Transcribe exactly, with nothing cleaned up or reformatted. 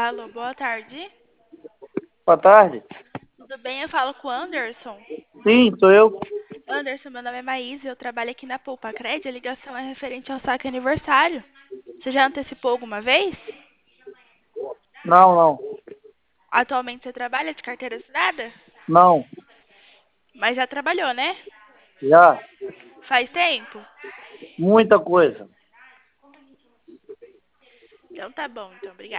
Alô, boa tarde. Boa tarde. Tudo bem? Eu falo com o Anderson. Sim, sou eu. Anderson, meu nome é Maísa, eu trabalho aqui na Poupa Cred. A ligação é referente ao saque aniversário. Você já antecipou alguma vez? Não, não. Atualmente você trabalha de carteira assinada? Não. Mas já trabalhou, né? Já. Faz tempo? Muita coisa. Então tá bom, então obrigada.